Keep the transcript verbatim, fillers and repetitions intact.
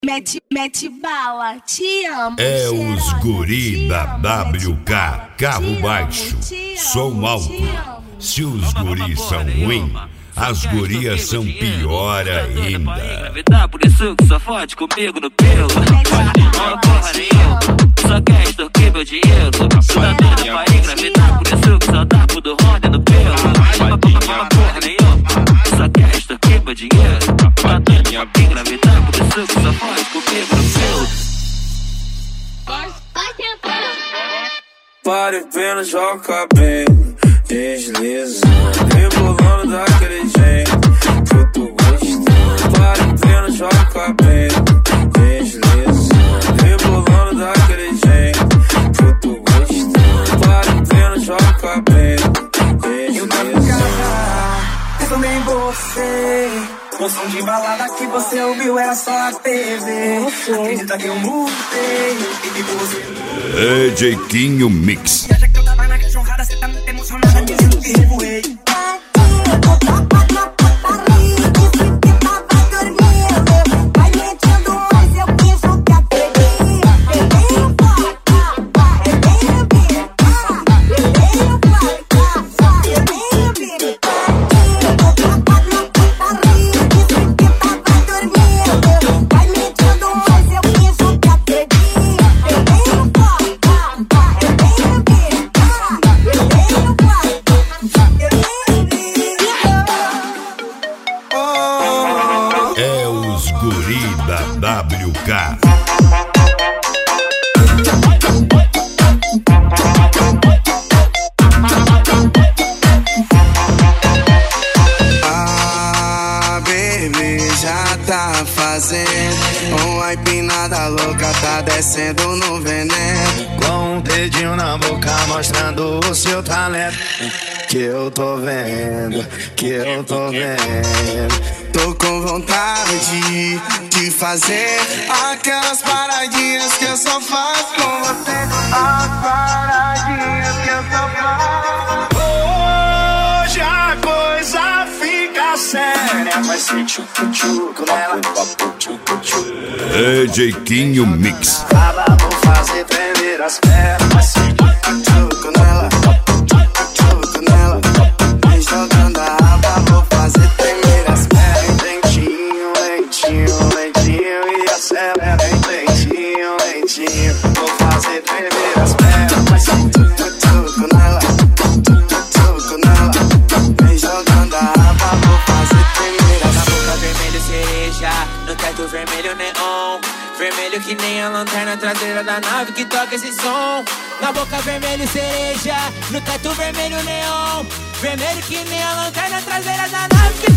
Mete, mete bala, te amo. É os guri da W K, carro baixo, som alto. Se os guris são ruins, as gurias são pior ainda. Por isso que só fode comigo no pelo. Não porra nenhuma, só quer extorquir meu dinheiro. Tu tá doida pra engravidar, por isso que só dá pro do Honda no pelo. Não porra nenhuma, só quer extorquir meu dinheiro. Tá doida pra engravidar, por isso que só fode comigo no pelo. Pare apenas, joga o cabelo, desliza, rebolando daquele jeito que eu tô gostando. Pare apenas, joga o cabelo, desliza, rebolando daquele jeito que eu tô gostando. Pare apenas, joga o cabelo, desliza. Pensando em você, o som de balada que você ouviu era só a T V. Acredita que eu mudei e que você... É Jeitinho Mix. E acha que eu tava na cachorrada, cê tá muito emocionada, dizendo que revoei. É os guri da W K. Ah, bebê, já tá fazendo uma empinada louca, tá descendo no veneno. Com um dedinho na boca mostrando o seu talento. Que eu tô vendo, que eu tô vendo. Tô com vontade de fazer aquelas paradinhas que eu só faço com você. As paradinhas que eu só faço. Hoje a coisa fica séria. Vai ser tchucu-tchucu nela. É Jeitinho Mix. Baba, vou fazer tremer as pernas. Vai ser tchucu-tchucu nela. Tchucu nela. Vem jogando a raba, vou fazer tremer as pernas. Lentinho, lentinho, lentinho. E acelera, lentinho, lentinho. Vou fazer tremer as pernas. Vai ser tchucu-tchucu nela. Tchucu nela. Vem jogando a raba, vou fazer tremer as pernas. Na boca vermelho cereja, no teto vermelho neon. Vermelho que nem a lanterna traseira da nave que toca esse som. Na boca vermelho cereja, no teto vermelho neon. Vermelho que nem a lanterna traseira da nave que